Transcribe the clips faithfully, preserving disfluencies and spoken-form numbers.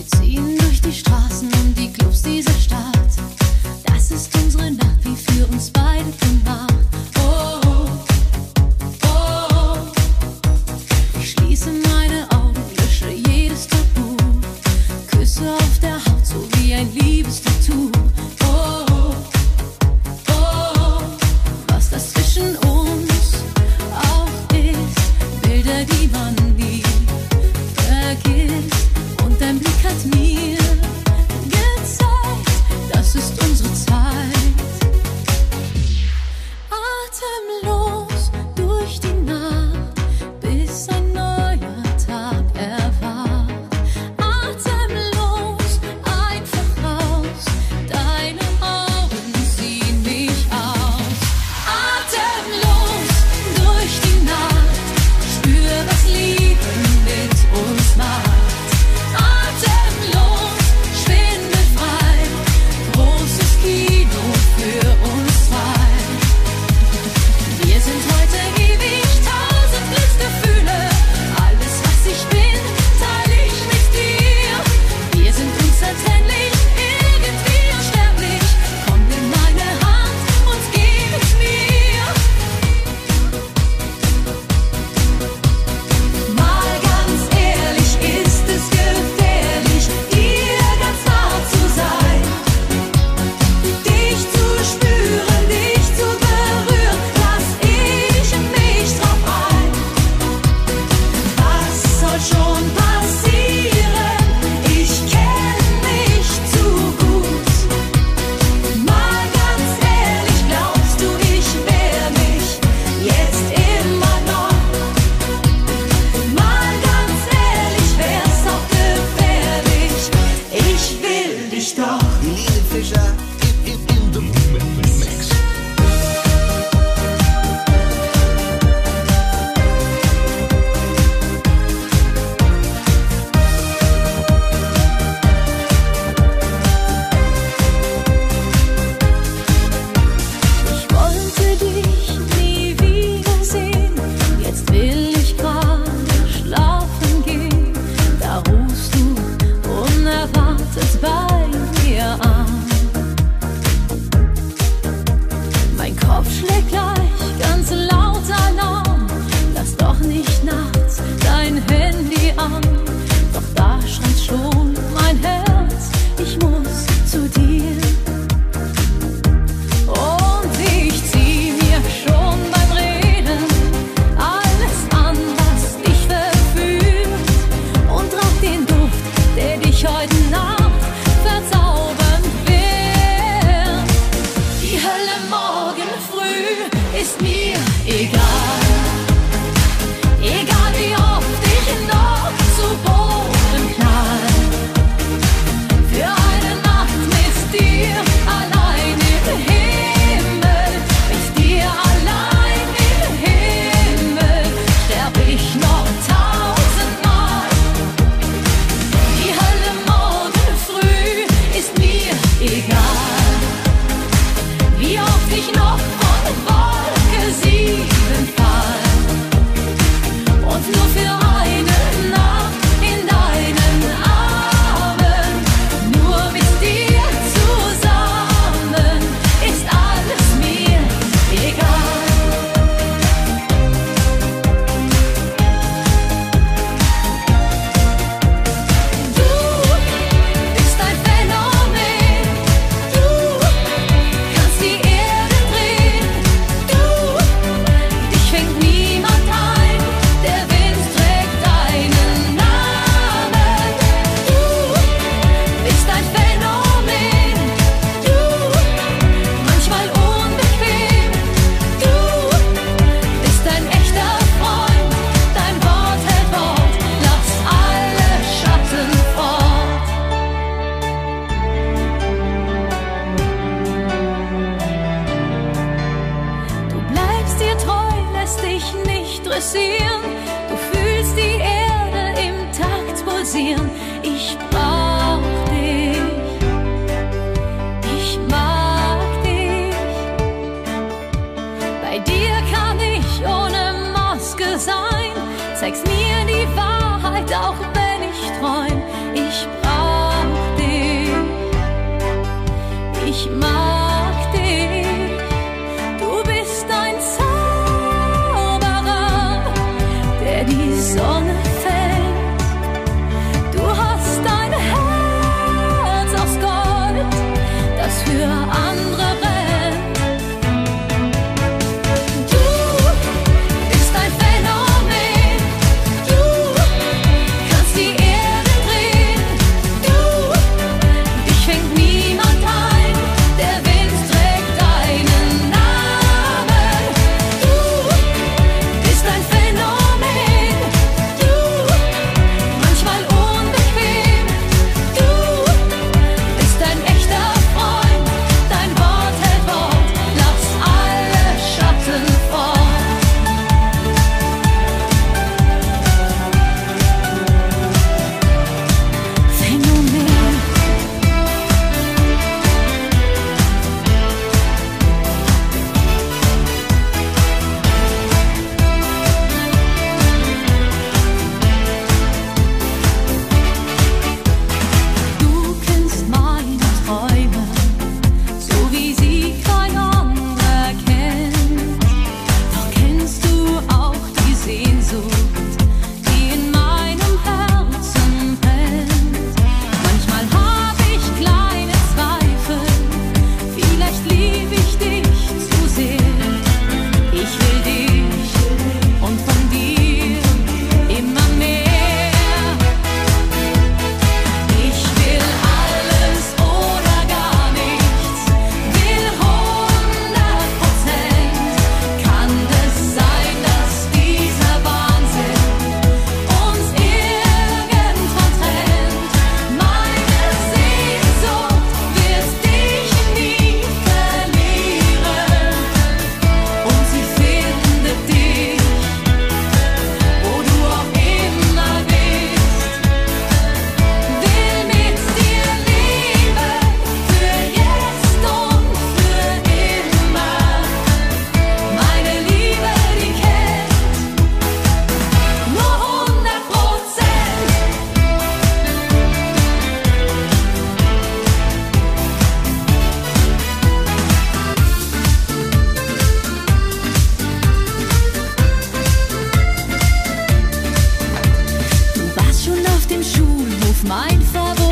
ziehen durch die Straßen und die Clubs dieser Stadt. Das ist unsere Nacht, wie für uns beide gemacht. Oh, oh, oh. Ich schließe meine Augen, lösche jedes Tabu. Küsse auf der Haut, so wie ein Liebestattoo. Oh, oh, oh. Was das zwischen uns auch ist, Bilder, die man nie vergisst. Und dein Blick hat mir gezeigt,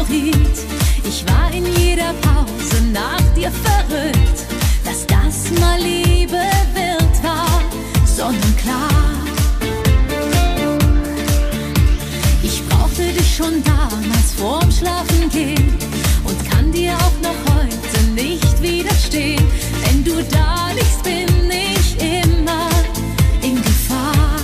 Favorit. Ich war in jeder Pause nach dir verrückt. Dass das mal Liebe wird, war sonnenklar. Ich brauchte dich schon damals vorm Schlafengehen und kann dir auch noch heute nicht widerstehen. Wenn du da liegst, bin ich immer in Gefahr.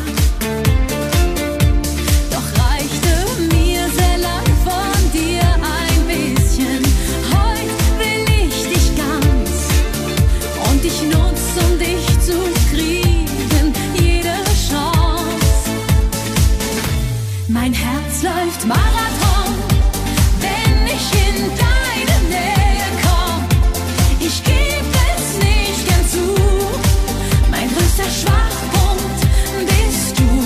Doch reichte mir sehr lang von dir ein bisschen. Heute will ich dich ganz und ich nutze, um dich zu kriegen, jede Chance. Mein Herz läuft Marathon, wenn ich in deine Nähe komm. Ich geb es nicht gern zu, mein größter Schwachpunkt bist du.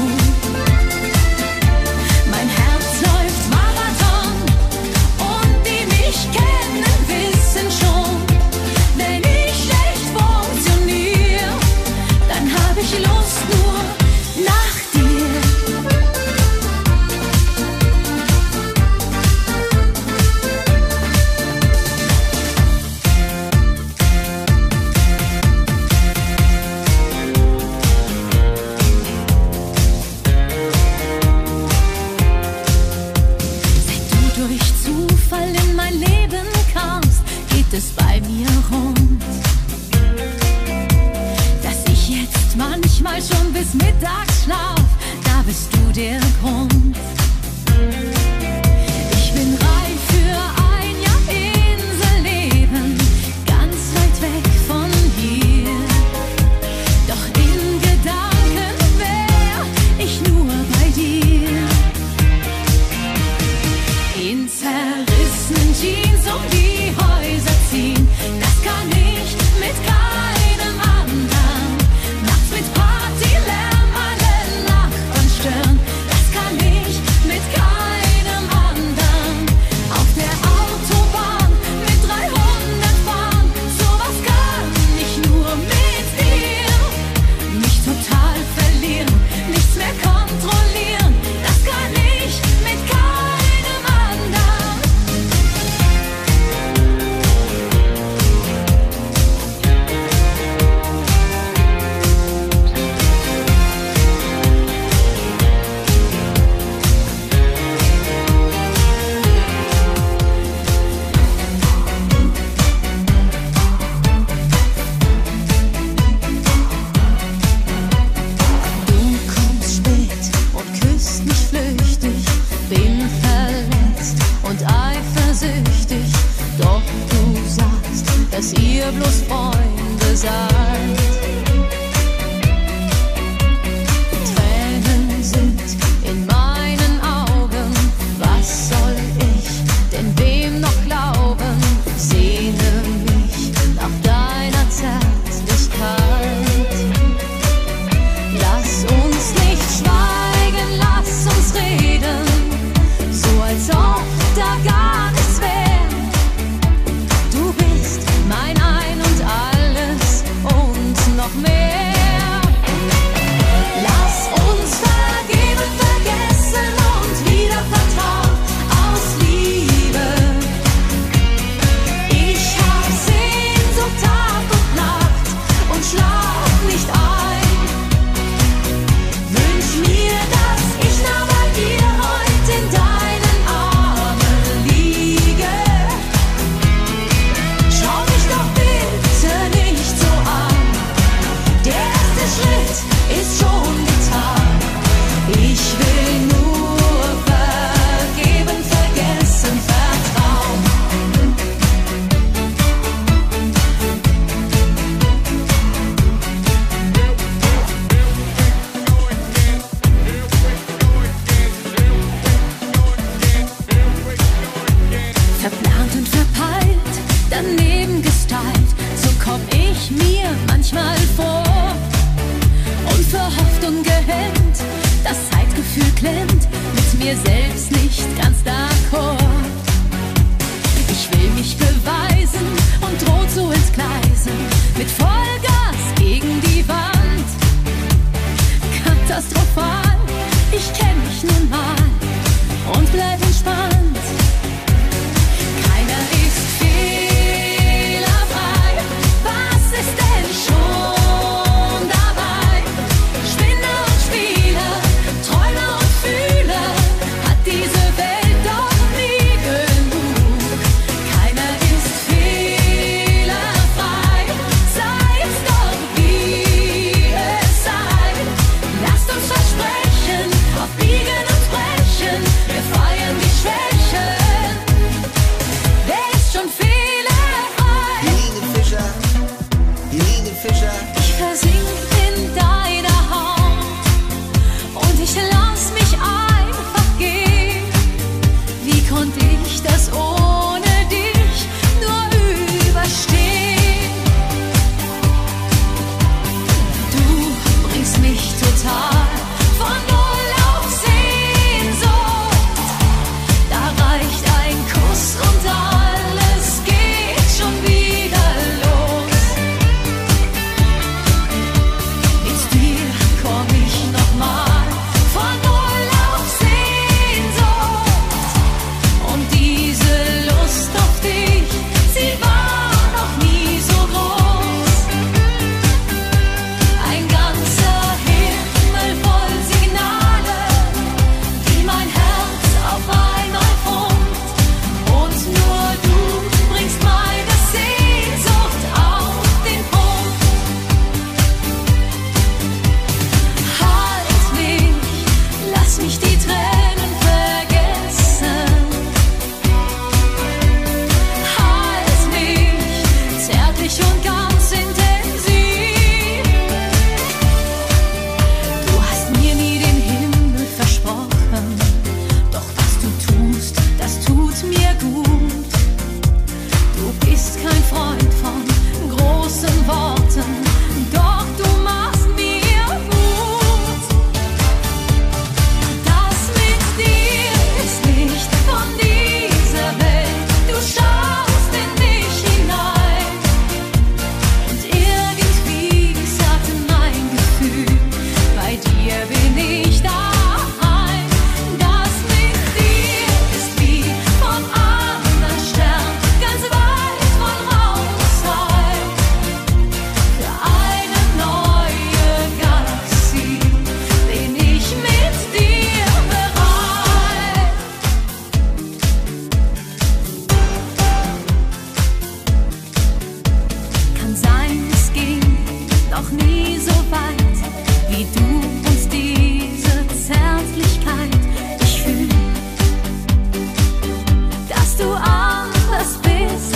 Mein Herz läuft Marathon und die mich kennen, wissen schon, wenn ich schlecht funktioniere, dann hab ich Lust nur nach dir. Es bei mir rund, dass ich jetzt manchmal schon bis mittags schlaf, da bist du der Grund. Ich bin reif für ein Jahr Inselleben, ganz weit weg von hier. Doch in Gedanken wär ich nur bei dir. In zerrissenen Jeans um die Häuser ziehen, das kann ich mit keinem anderen. Nachts mit Partylärm alle Nachbarn stören, das kann ich mit keinem anderen. Auf der Autobahn mit dreihundert fahren, sowas kann ich nur mit dir. Mich total verlieren, nichts mehr kontrollieren, das kann ich mit keinem anderen. Du kommst spät und küsst mich flüchtig, bin verletzt und eifersüchtig. Doch du sagst, dass ihr bloß Freunde seid. Tränen sind in meinen Augen, was soll ich denn wem noch glauben? Sehne mich nach deiner Zärtlichkeit. Lass uns nicht schweigen, lass uns reden, so als ob da gar nichts wär. Du bist mein Ein und Alles und noch mehr. Lass uns vergeben, vergessen und wieder vertrauen aus Liebe. Ich hab Sehnsucht Tag und Nacht und schlaf nicht ein. Wünsch mir, dass ich nah bei dir heut in deinen Armen liege. Schau mich doch bitte nicht so an, der erste Schritt ist schon getan. Ich will nur vergeben, vergessen, vertrauen. Verplant und verpeilt, daneben gestylt, so komm ich mir manchmal vor. Unverhofft, ungehemmt, das Zeitgefühl klemmt, mit mir selbst nicht ganz d'accord. Ich will mich beweisen und droht so ins Gleisen, mit Vollgas gegen die Wand. Katastrophal, ich kenn mich nun mal und bleib entspannt. ich das ohne dich nur überstehen? Du bringst mich total von Null auf Sehnsucht. Da reicht ein Kuss und alles geht schon wieder los. Mit dir komm ich nochmal von Null auf Sehnsucht. Und diese Lust auf dich, sie war noch nie so groß. Ein ganzer Himmel voll Signale, die mein Herz auf einmal funkt. Und nur du bringst meine Sehnsucht auf den Punkt. Halt mich, lass mich die Tränen vergessen. Halt mich, zärtlich und ganz intensiv. Du hast mir nie den Himmel versprochen, doch was du tust, das tut mir gut. Du bist kein Freund von großen Worten, doch du machst mir Mut. Das mit dir ist nicht von dieser Welt, du schaust in mich hinein. Und irgendwie sagt mein Gefühl, bei dir bin ich daheim. Das mit dir ist wie vom anderen Stern, ganz weit von Raum und Zeit. Für eine neue Galaxie bin ich mit dir bereit. Kann sein, es ging noch nie so weit wie du uns diese Zärtlichkeit. Ich fühl, dass du anders bist.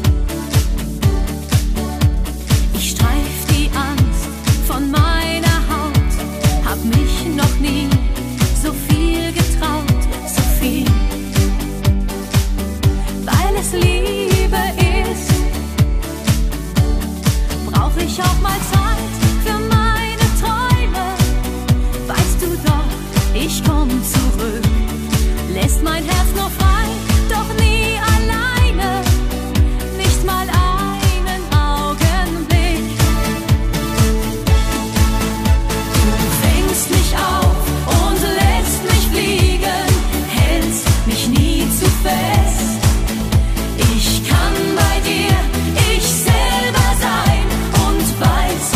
Ich streif die Angst von meiner Haut, hab mich noch nie so viel getraut, so viel, weil es Liebe ist. Brauch ich auch mal Zeit für meine Träume. Weißt du doch, ich komm zurück. Lässt mein Herz nur frei, doch nie alleine. Nicht mal einen Augenblick. Du fängst mich auf und lässt mich fliegen, hältst mich nie zu fest. Ich kann bei dir ich selber sein und weiß,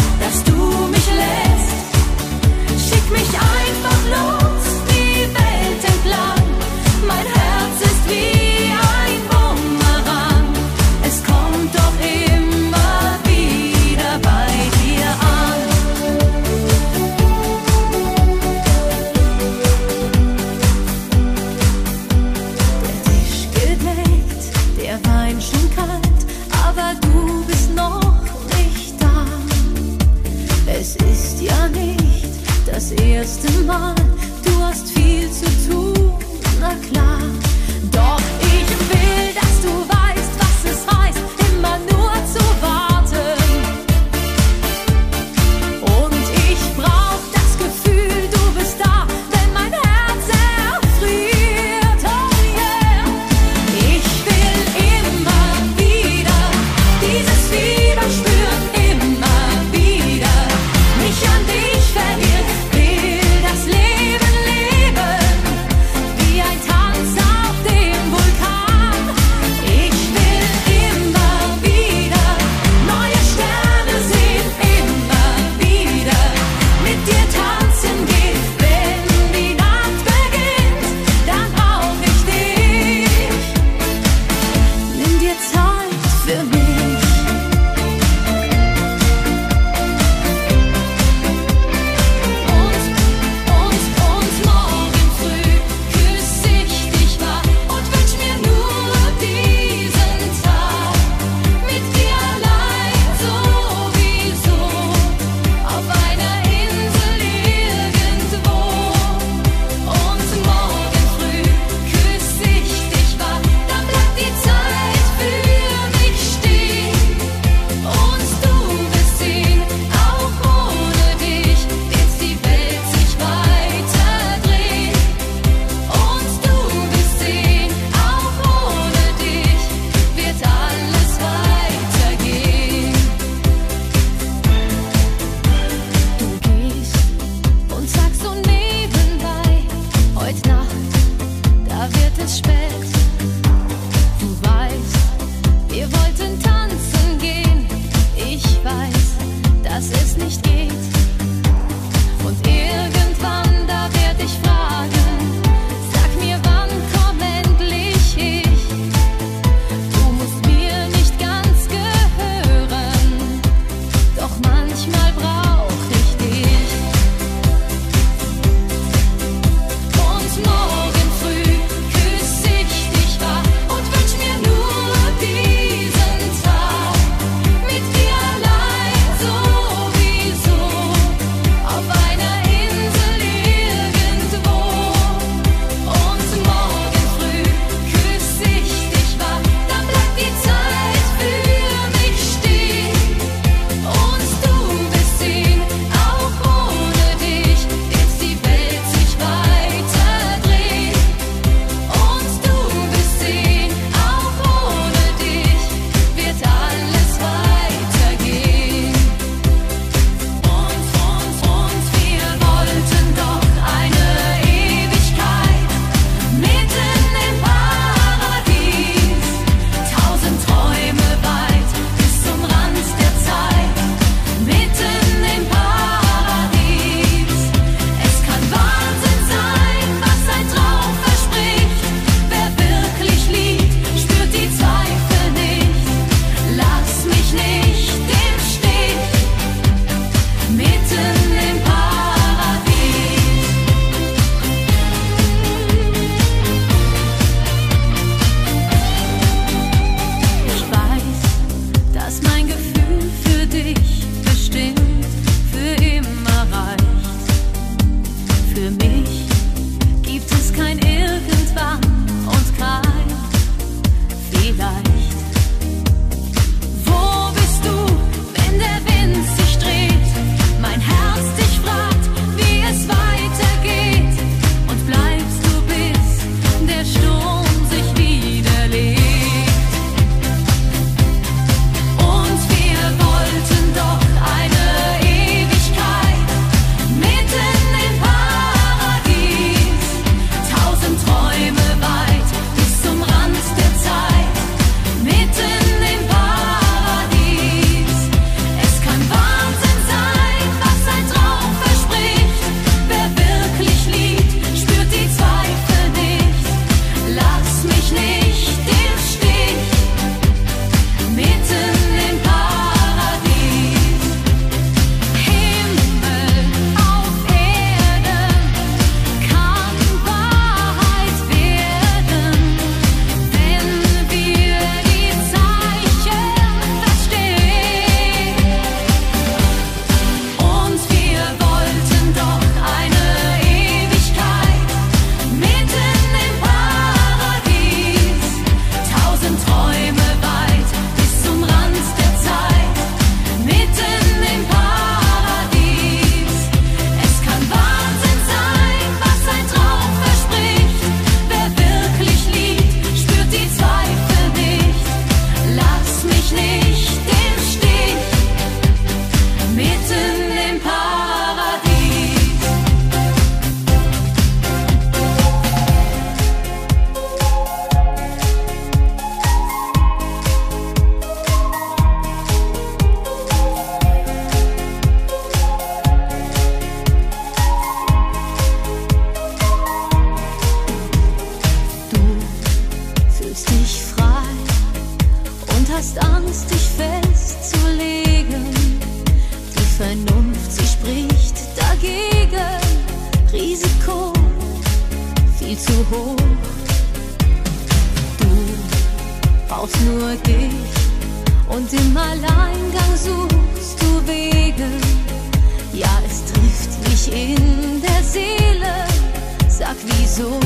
hast Angst, dich festzulegen. Die Vernunft, sie spricht dagegen. Risiko viel zu hoch. Du brauchst nur dich und im Alleingang suchst du Wege. Ja, es trifft mich in der Seele. Sag wieso.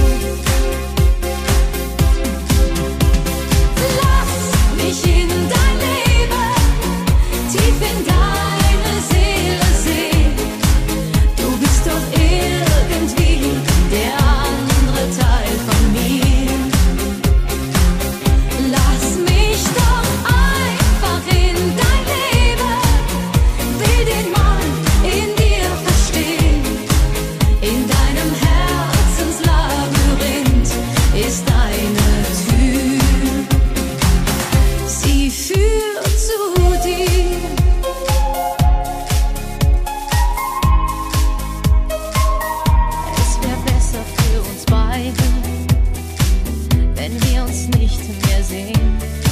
Lass mich in dein Leben, tief in deine Seele sehen. Du bist doch irgendwie der andere Teil von mir. Lass mich doch einfach in dein Leben, will den Mann in dir verstehen. In deinem Herzenslabyrinth ist eine Tür, sie führt zu dir. Es wäre besser für uns beide, wenn wir uns nicht mehr sehen.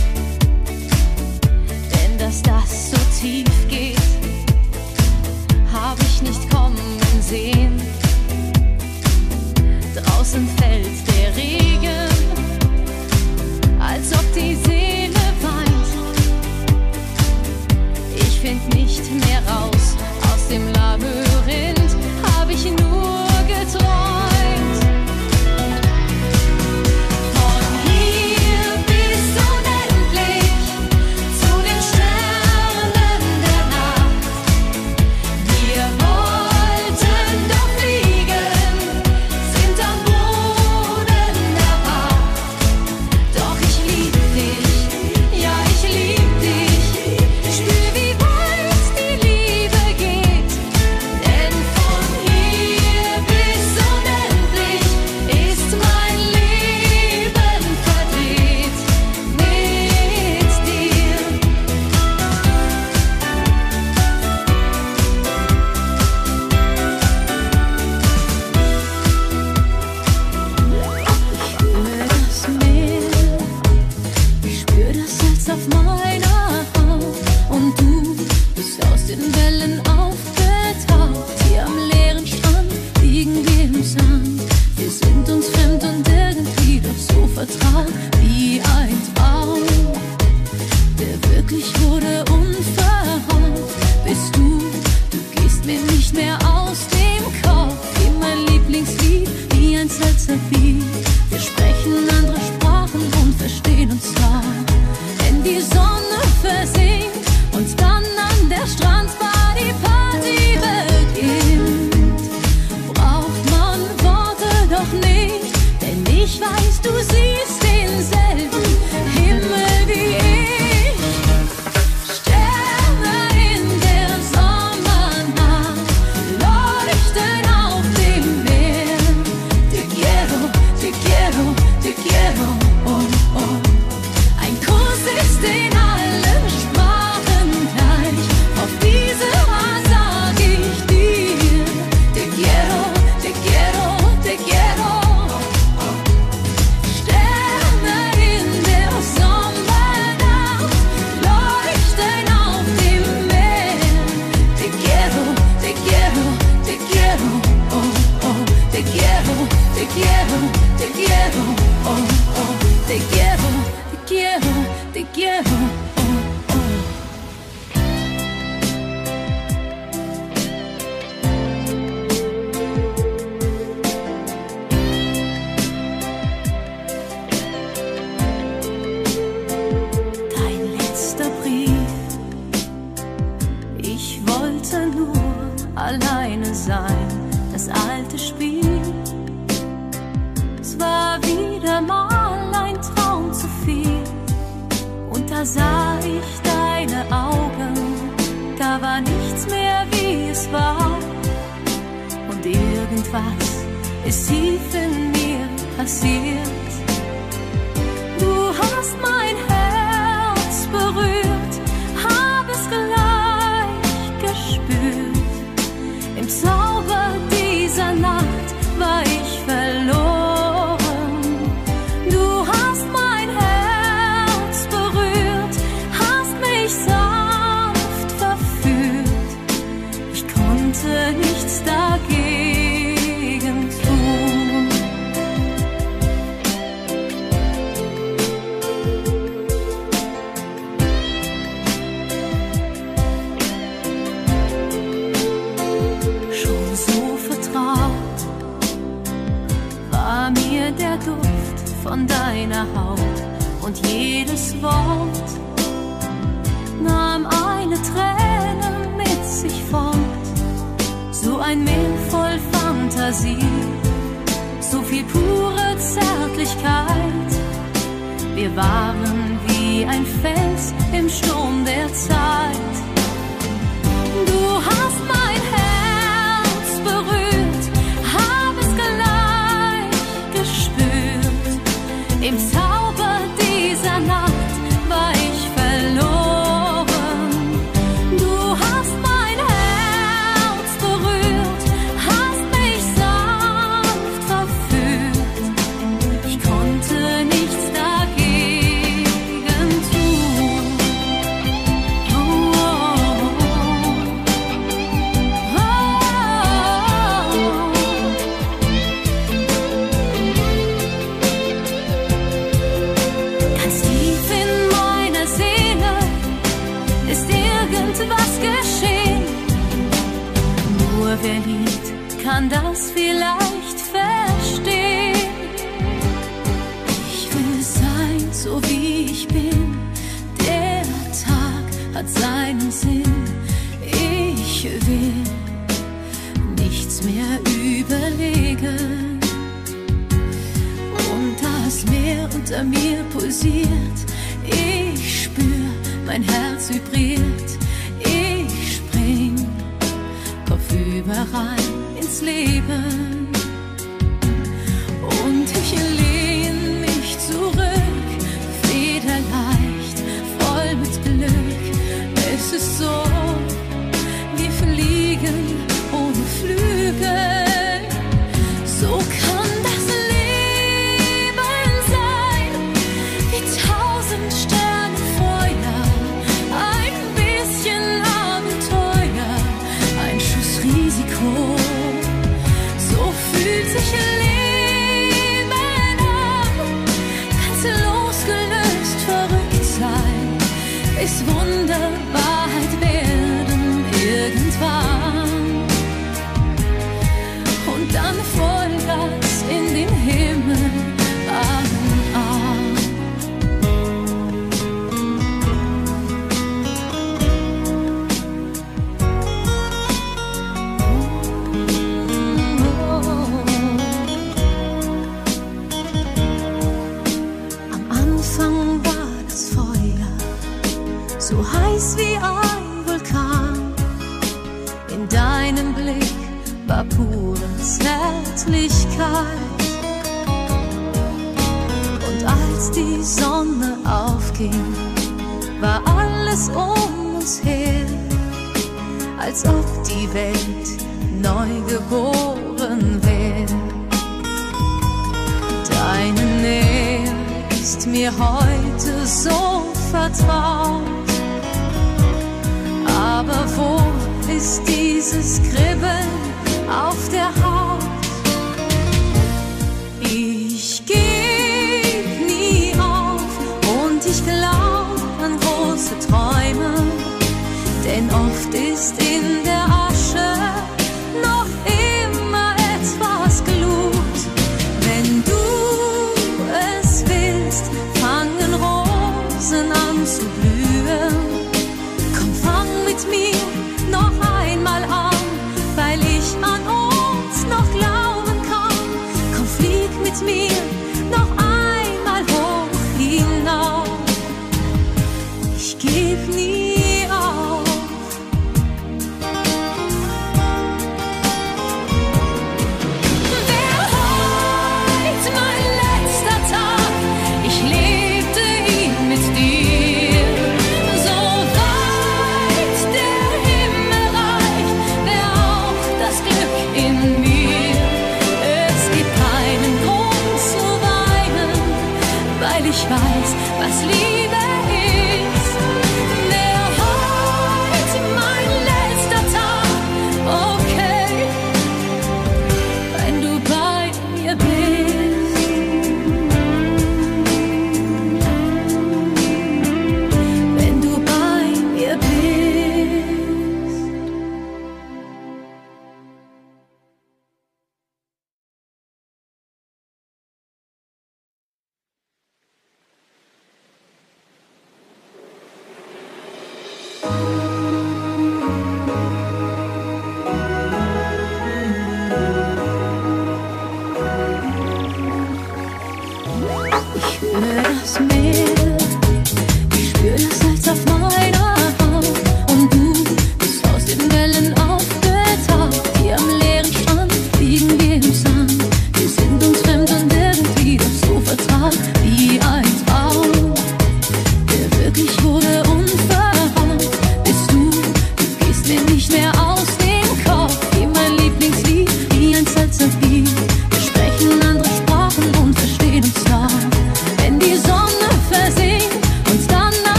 Denn dass das so tief geht, hab ich nicht kommen sehen. Draußen fällt der Regen, als ob die Seele weint. Ich find nicht mehr raus aus dem Labyrinth, hab ich nur geträumt. Von hier bis unendlich zu den Sternen der Nacht. Wir wollten doch fliegen, sind am Boden erwacht. Doch ich lieb dich, ja ich lieb dich. Spür, wie weit die Liebe geht. Denn von hier bis unendlich ist mein Leben verdreht mit dir. Ich spür das Meer, ich spür das Salz auf meiner Haut. Und du bist aus den Wellen aufgetaucht. Hier am leeren Strand liegen wir im Sand. Wir sind uns fremd und irgendwie doch so vertraut wie ein Traum, der wirklich wurde unverhofft. Bist du, du gehst mir nicht mehr aus dem Kopf. Wie mein Lieblingslied, wie ein Salzerbeat. Wir sprechen andere Sprachen und verstehen uns zwar. Wenn die Sonne versinkt und dann an der Strandbar die Party beginnt, braucht man Worte doch nicht, denn ich weiß, du siehst denselben Himmel wie ich. Sterne in der Sommernacht leuchten auf dem Meer. Te quiero, te quiero, te quiero, oh, oh. Ein Kuss ist in allen Sprachen gleich. Auf diese Art sag ich dir: Te quiero, te quiero, te quiero. Sterne in der Sommernacht leuchten auf dem Meer. Te quiero, te quiero, te quiero, oh, oh. Te quiero, te quiero, te quiero, oh, oh. Te quiero, te quiero, te quiero, oh, oh. Dein letzter Brief. Ich wollte nur alleine sein, das alte Spiel. Es war wieder mal ein Traum zu viel. Und da sah ich deine Augen, da war nichts mehr wie es war. Und irgendwas ist tief in mir passiert. Du hast mein Herz berührt, hab es gleich gespürt. Im Zauber dieser Nacht war ich verloren. Du hast mein Herz berührt, Jedes Wort nahm eine Träne mit sich fort. So ein Meer voll Fantasie, so viel pure Zärtlichkeit. Wir waren wie ein Fels im Sturm der Zeit. Du hast mein Herz berührt, hab es gleich gespürt. Im Zauber dieser Nacht war ich verloren. Du hast mein Herz berührt, hast mich sanft verführt. Ich konnte nichts dagegen tun. Oh, oh, oh, oh. Ganz tief in meiner Seele ist irgendwas geschehen. Nur wer liebt, kann das vielleicht verstehen. Ich will sein, so wie ich bin. Der Tag hat seinen Sinn. Ich will nichts mehr überlegen. Und das Meer unter mir pulsiert. Ich spür, mein Herz vibriert. Ich spring kopfüber rein ins Leben. Und ich lehn mich zurück, federleicht, voll mit Glück. Es ist so, wir fliegen ohne Flügel. So kann das Leben sein, wie tausend Sterne Feuer, ein bisschen Abenteuer, ein Schuss Risiko. So fühlt sich Leben an, ganz losgelöst verrückt sein, bis Wunder Wahrheit werden irgendwann. Und dann Vollgas in den Himmel, Arm in Arm. Am Anfang war das Feuer so heiß wie ein Vulkan. In deinem Blick war pure Zärtlichkeit. Und als die Sonne aufging, war alles um uns her, als ob die Welt neu geboren wäre. Deine Nähe ist mir heute so vertraut. Aber wo ist dieses Kribbeln auf der Haut? Ich geb nie auf und ich glaub an große Träume, denn oft ist in der Asche noch immer etwas Glut. Wenn du es willst, fangen Rosen an zu blühen. Komm, fang mit mir noch einmal an, weil ich an uns noch glauben kann. Komm, flieg mit mir noch einmal hoch hinauf. Ich geb nie auf. Wär heut mein letzter Tag, ich lebte ihn mit dir.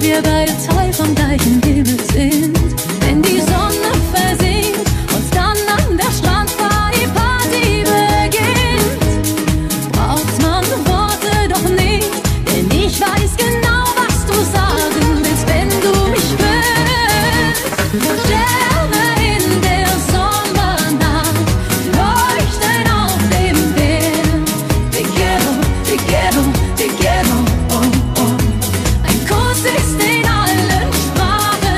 wir beide Teil vom gleichen Himmel sind. Wenn die Sonne versinkt und dann an der Strandparty Party beginnt, braucht man Worte doch nicht, denn ich weiß genau, was du sagen willst, wenn du mich willst. Sterne in der Sommernacht leuchten auf dem Meer. Te quiero, te quiero, te quiero, oh, oh. Ein Kuss ist in allen Sprachen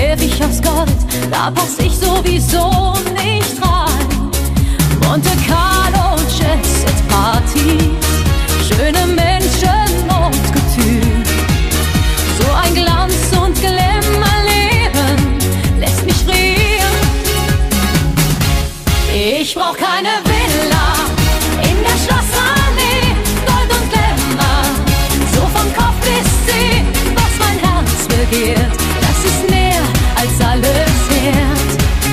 ewig aus Gold, da pass ich sowieso nicht rein. Monte Carlo, Jet Partys, schöne Menschen und Couture. So ein Glanz und Glimmerleben lässt mich frieren. Ich brauch keine Villa in der Schlossallee, Gold und Glamour, so von Kopf bis Zeh, was mein Herz begehrt, das ist mehr als alles wert.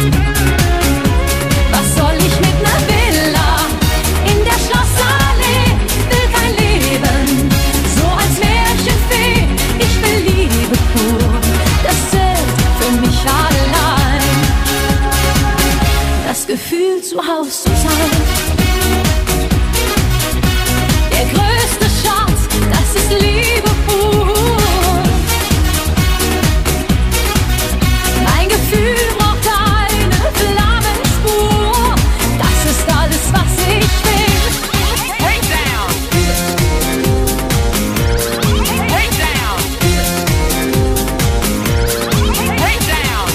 Was soll ich mit ner Villa in der Schlossallee? Will kein Leben, so als Märchenfee. Ich will Liebe pur, das zählt für mich allein. Das Gefühl, zu Haus zu sein. Der größte Schatz, das ist Liebe pur. Mein Gefühl braucht keine Flammenspur. Das ist alles, was ich will. Way down. Way down. Way down.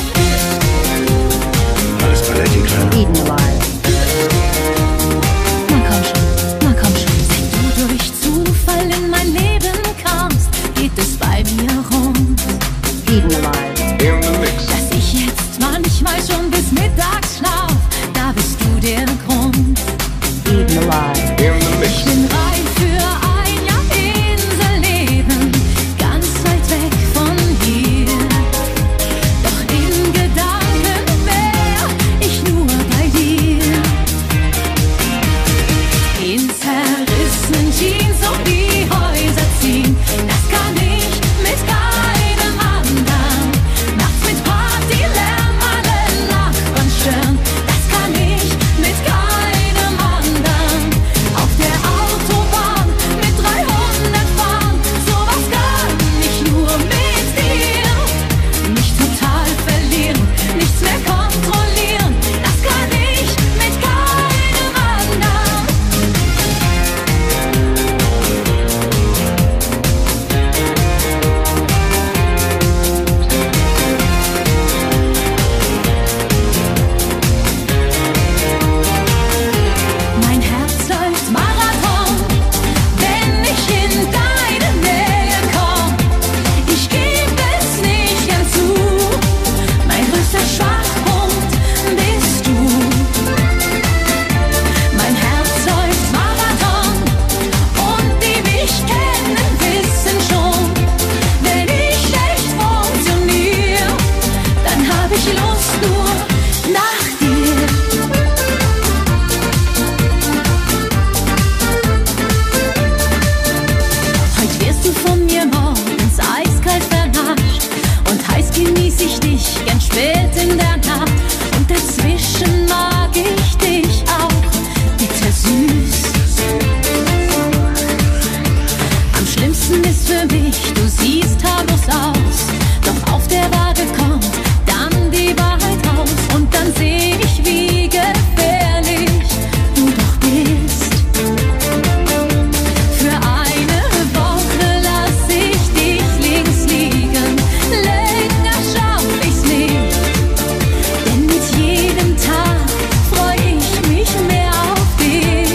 Alles Paletti, klar. Edenwald. Na komm schon, na komm schon. Wenn du durch Zufall in mein Leben kamst, geht es bei mir rund. Edenwald. In the mix. Dass ich jetzt manchmal schon bis mittags schlaf, da bist du der Grund. Edenwald. In the mix. Ich bin reif für ein Jahr Inselleben, ganz weit weg von hier. Doch in Gedanken wär ich nur bei dir. In zerrissenen Jeans auf die Häuser ziehen, das kann ich mit keinem anderen. Nachts mit Partylärm alle Nachbarn stören, das kann ich mit keinem anderen. Auf der Autobahn mit dreihundert fahren, sowas kann ich nur mit dir. Mich total verlieren, nichts mehr kontrollieren, das kann ich mit keinem anderen. Mein Herz läuft Marathon, wenn ich in deine Nähe komm. Ich geb es nicht gern zu, mein größter Schwachpunkt bist du. Mein Herz läuft Marathon und die mich kennen, wissen schon, wenn ich schlecht funktionier, dann hab ich Lust nur nach dir. Heute wirst du von mir morgens eiskalt vernascht und heiß genieß ich dich gern spät in der Nacht. Und dazwischen mag ich dich auch bittersüß. Am schlimmsten ist für mich, du siehst harmlos aus, doch auf der Waage kommt dann die Wahrheit raus. Und dann seh ich, wie gefährlich du doch bist. Für eine Woche lass ich dich links liegen, länger schaff ich's nicht. Denn mit jedem Tag freu ich mich mehr auf dich.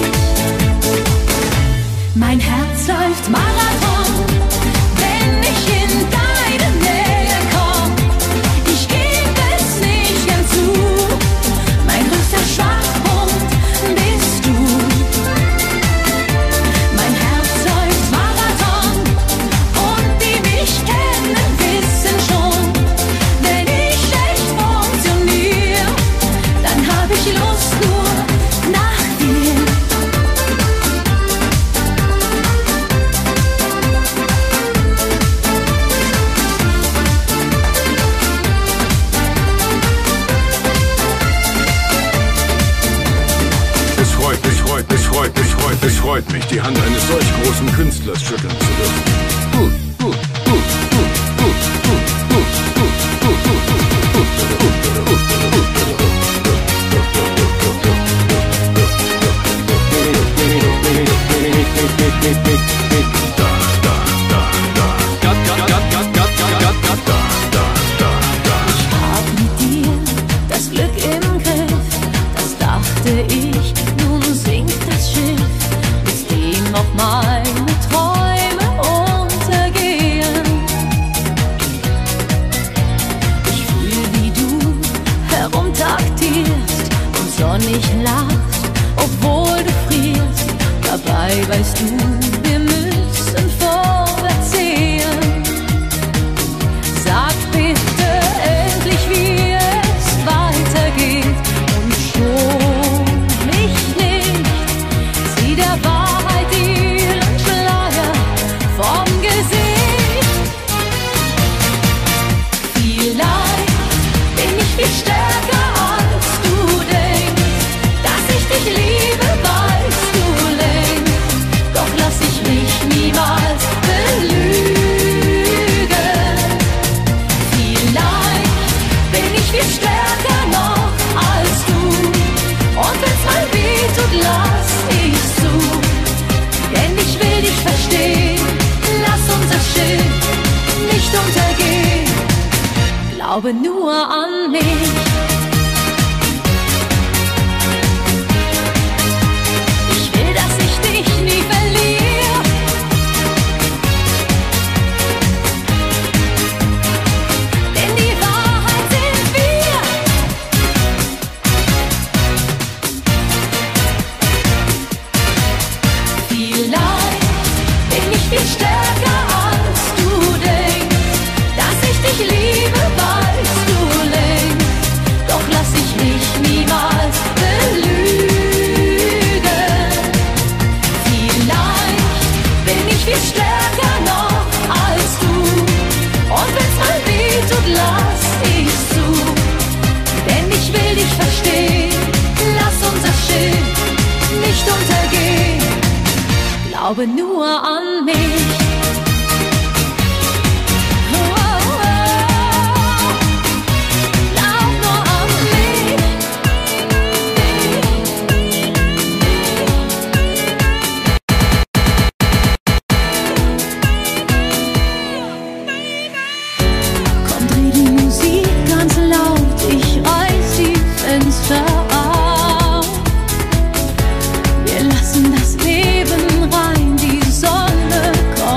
Mein Herz läuft Marathon, wenn ich in deine Nähe komm. Ich geb es nicht gern zu, mein größter Schwachpunkt bist du. Mein Herz läuft Marathon und die mich kennen, wissen schon, wenn ich schlecht funktionier, dann hab ich Lust nur nach dir. Es freut mich, freut mich, freut mich, freut mich, freut mich, die Hand eines solch großen Künstlers schütteln zu dürfen. Gut, gut, gut, gut, gut, gut, gut, gut, gut, gut, gut, weißt du, wir müssen vorwärts sehen. Sag bitte endlich, wie es weitergeht und schon mich nicht. Zieh der Wahrheit ihren Schleier vom Gesicht. Vielleicht bin ich viel stärker als du denkst, dass ich dich liebe, weißt du längst. Doch lass ich mich niemals belügen. Vielleicht bin ich viel stärker noch als du, und wenn's mal weh tut, lass ich's zu. Denn ich will dich verstehen, lass unser Schiff nicht untergehen. Glaube nur an mich. Ich will, dass ich dich nie verliere. Denn die Wahrheit sind wir. Vielleicht bin ich viel stärker als du denkst, dass ich dich liebe, weißt du längst. Doch lass ich mich niemals belügen. Vielleicht bin ich viel stärker noch als du, und wenn's mal weh tut, lass ich's zu. Denn ich will dich verstehen, lass unser Schiff nicht untergehen. Glaube nur an mich. Oh, oh, oh. Glaub nur an mich. Komm, dreh die Musik ganz laut, ich reiß die Fenster auf. Wir lassen das Leben rein, die Sonne kommt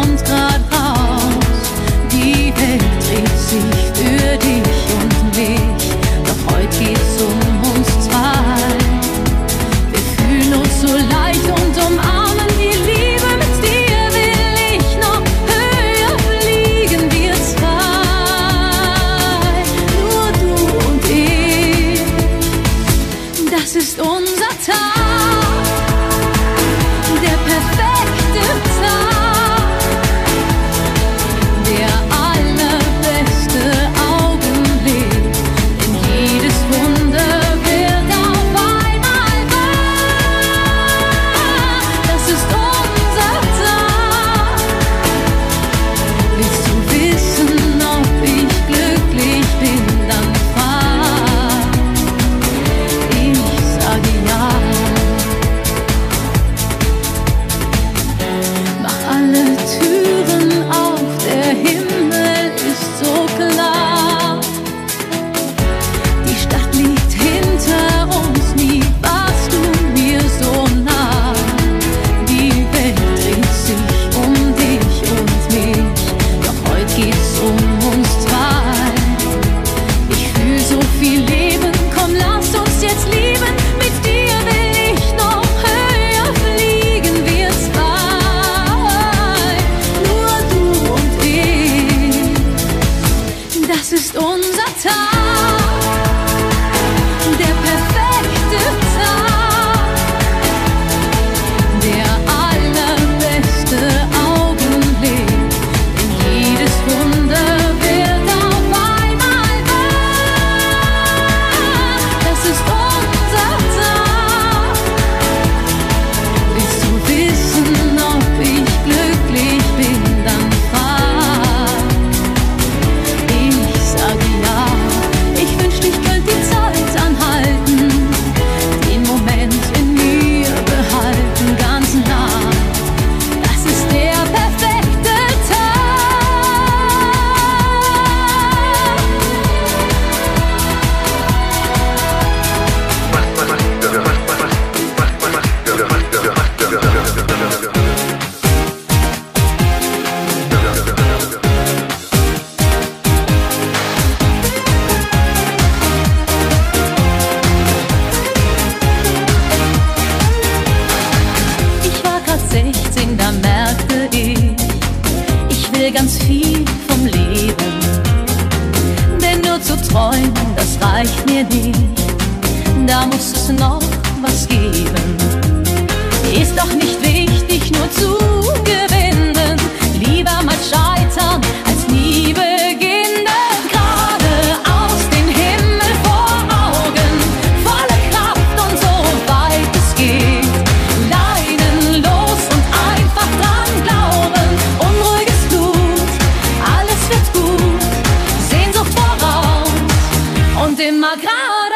muss es noch was geben. Ist doch nicht wichtig, nur zu gewinnen. Lieber mal scheitern, als nie beginnen. Gerade aus den Himmel vor Augen, volle Kraft und so weit es geht. Leinen los und einfach dran glauben. Unruhiges Blut, alles wird gut. Sehnsucht voraus und immer gerade.